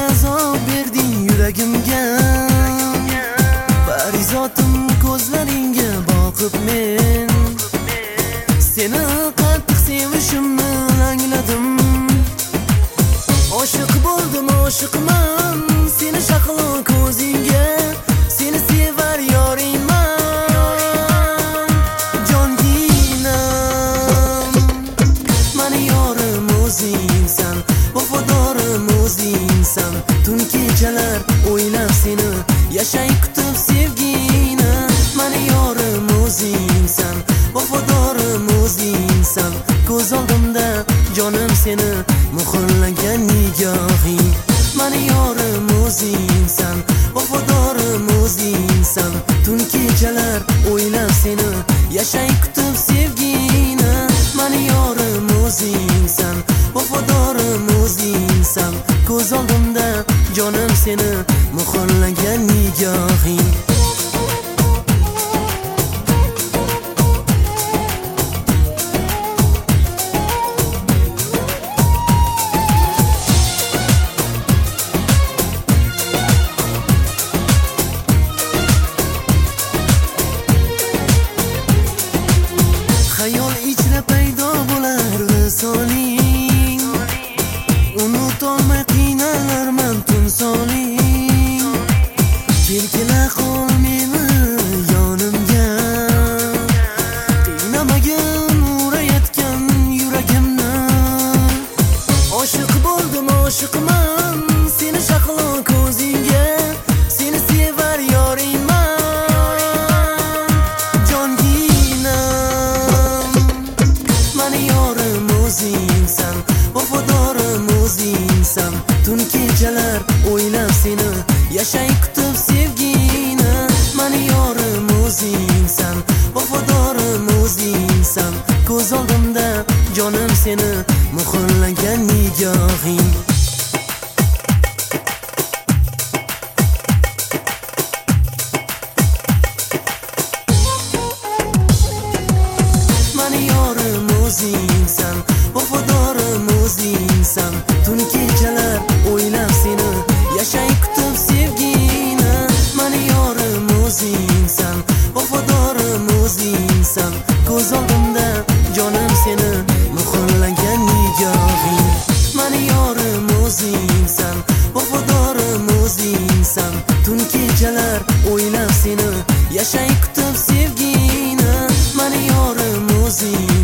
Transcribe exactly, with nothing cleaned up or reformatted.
azob berding yuragimga. Farizotim ko'zlaringga boqib men seni qattiq sevishimni angladim. Oshiq bo'ldim, oshiqman seni shaqlo ko'zingga. Seni sevar yoringman, jonginam. Mani yorim o'zingsan, vafodorim o'zingsan. Tun kechalar o'ylab seni yashay kutib sevgini. Mani yorim o'zingsan, vafodorim o'zingsan. Ko'z oldimda jonim seni muhrlagan nigohing. Mani yorim o'zingsan, vafodorim o'zingsan. Tun kechalar o'ylab seni yashay kutib sevgini. Mani yorim o'zingsan, vafodorim o'zingsan. Ko'z oldimda jonim seni muhrlagan nigohing. Xayol ichra paydo bo'lar visoling. Unutolmay qiynalarman tun soling. Kelkila qol meni yonimga. Qiynamagin urayotgan yuragimni. Oshiq bo'ldim, oshiqman seni shaqlo ko'zingga. Seni sevar yoringman, jonginam. Mani yorim o'zingsan, vafodorim o'zingsan. Tun kechalar o'ylab seni yashay kutib sevgini. Mani yorim o'zingsan, vafodorim o'zingsan. Ko'z oldimda jonim seni muhrlagan nigohing. Mani yorim o'zingsan, vafodorim o'zingsan. Tun kechalar o'ylab seni yashay kutib sevgini. Mani yorim o'zingsan, vafodorim o'zingsan. Ko'z oldimda jonim seni muhrlagan nigohing. Mani yorim o'zingsan, vafodorim o'zingsan. Tun kechalar o'ylab seni yashay kutib sevgini. Mani yorim o'zingsan.